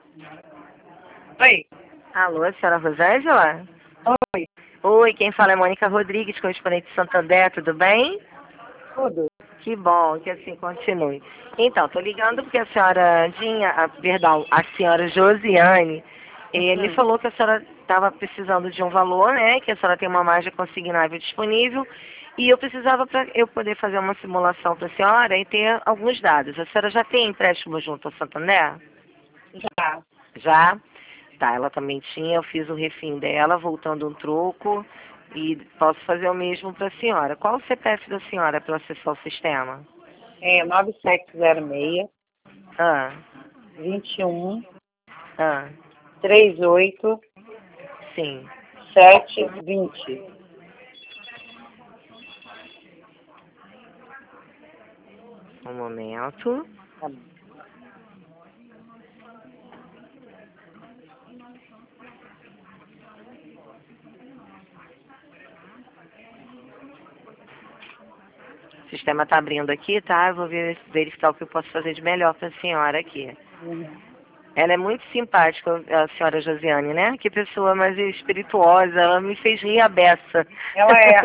Oi. Alô, senhora Rosângela? Oi. Oi, quem fala é Mônica Rodrigues, correspondente de Santander, tudo bem? Tudo. Que bom, que assim continue. Então, tô ligando porque a senhora a senhora Josiane, ele Uhum. falou que a senhora estava precisando de um valor, né? Que a senhora tem uma margem consignável disponível e eu precisava para eu poder fazer uma simulação para a senhora e ter alguns dados. A senhora já tem empréstimo junto ao Santander? Já. Já? Tá, ela também tinha, eu fiz o refim dela, voltando um troco, e posso fazer o mesmo para a senhora. Qual o CPF da senhora para acessar o sistema? É 9706 Ah, 21 ah, 38 sim. 720. Um momento. Tá bom. O sistema está abrindo aqui, tá? Eu vou verificar o que eu posso fazer de melhor para a senhora aqui. Uhum. Ela é muito simpática, a senhora Josiane, né? Que pessoa mais espirituosa. Ela me fez rir a beça. Ela é.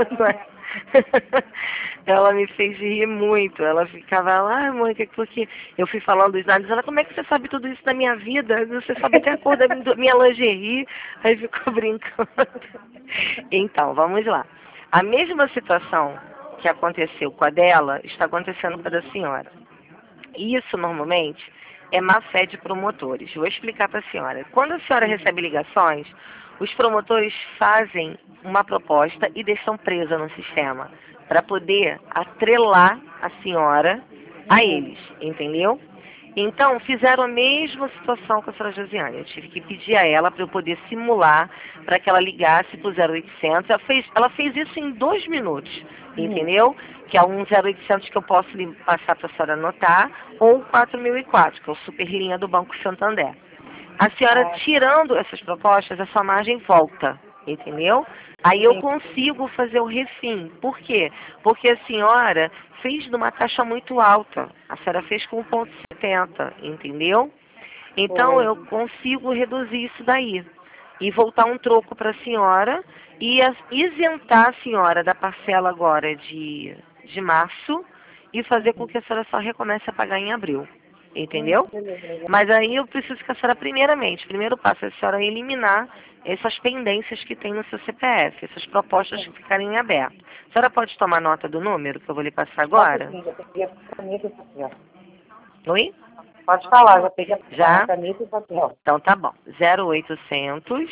Ela me fez rir muito. Ela ficava lá, Mônica, porque eu fui falando dos dados. Ela, como é que você sabe tudo isso da minha vida? Você sabe até a cor da minha lingerie. Aí ficou brincando. Então, vamos lá. A mesma situação que aconteceu com a dela está acontecendo com a da senhora. Isso, normalmente, é má fé de promotores. Vou explicar para a senhora. Quando a senhora Uhum. recebe ligações, os promotores fazem uma proposta e deixam presa no sistema para poder atrelar a senhora a Uhum. eles, entendeu? Então, fizeram a mesma situação com a senhora Josiane. Eu tive que pedir a ela para eu poder simular, para que ela ligasse para o 0800. Ela fez isso em 2 minutos, Uhum. entendeu? Que é um 0800 que eu posso lhe passar para a senhora anotar, ou 4004, que é o Superlinha do Banco Santander. A senhora Ah, tirando essas propostas, a sua margem volta, entendeu? Aí eu entendi. consigo fazer o refim. Por quê? Porque a senhora fez numa taxa muito alta. A senhora fez com 1,70, entendeu? Então Foi. eu consigo reduzir isso daí. E voltar um troco para a senhora e isentar a senhora da parcela agora de março e fazer com Uhum. que a senhora só recomece a pagar em abril. Entendeu? Beleza. Mas aí eu preciso que a senhora, primeiramente, primeiro passo é a senhora eliminar essas pendências que tem no seu CPF, essas propostas que Sim. ficarem em aberto. A senhora pode tomar nota do número que eu vou lhe passar Posso agora? sim, já peguei a caneta e o papel. Oi? Pode falar, já peguei a Já? caneta e o papel. Então tá bom. 0800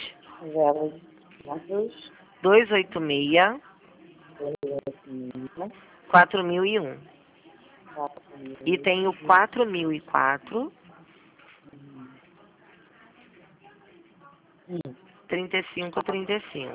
0800 286 286 4001. E tem o 4001. 4004 3535.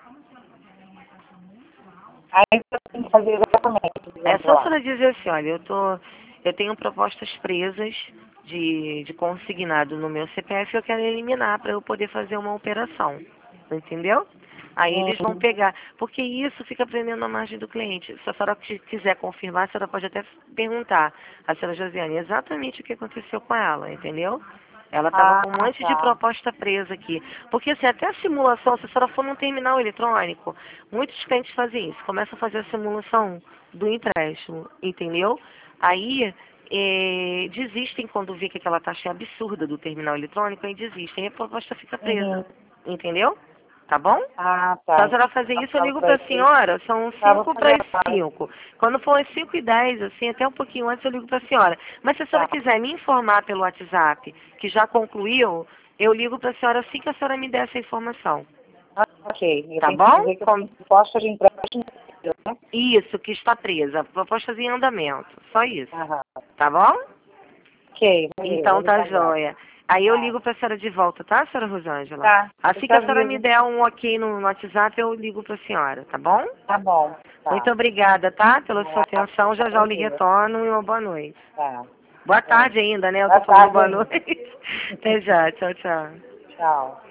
Aí você tem que fazer exatamente, É dizendo só a lá. senhora dizer assim, olha, eu tenho propostas presas de consignado no meu CPF, eu quero eliminar para eu poder fazer uma operação. Entendeu? Aí eles vão Uhum. pegar, porque isso fica prendendo a margem do cliente. Se a senhora quiser confirmar, a senhora pode até perguntar à senhora Josiane exatamente o que aconteceu com ela, entendeu? Ela estava Ah, com um monte de tá. proposta presa aqui. Porque assim, até a simulação, se a senhora for num terminal eletrônico, muitos clientes fazem isso, começam a fazer a simulação do empréstimo, entendeu? Aí desistem quando vê que aquela taxa é absurda do terminal eletrônico, aí desistem e a proposta fica presa, Uhum. entendeu? Tá bom? Ah, Se tá. a senhora fazer Então, isso, eu ligo para vai a ser. senhora, são Tá, vou 5 para fazer as agora. 5. Quando for às 5h10, assim, até um pouquinho antes, eu ligo para a senhora. Mas se a senhora Tá. quiser me informar pelo WhatsApp que já concluiu, eu ligo para a senhora assim que a senhora me der essa informação. Ok. Eu Tá tenho que bom? dizer que eu tenho proposta de empréstimo, né? Isso, que está presa. Propostas em andamento. Só isso. Aham. Tá bom? Ok, valeu. Vou Então tá ligar agora. joia. Aí eu Tá. ligo pra senhora de volta, tá, senhora Rosângela? Tá. Eu Assim te que a senhora me aviso. der um ok no WhatsApp, eu ligo pra senhora, tá bom? Tá bom. Muito Tá. obrigada, tá? Pela sua Ah, atenção. Já já eu lhe prazer. retorno e uma boa noite. Tá. Boa Bom. tarde ainda, né? Eu tô Boa falando tarde boa ainda. noite. Até já. Tchau, tchau. Tchau.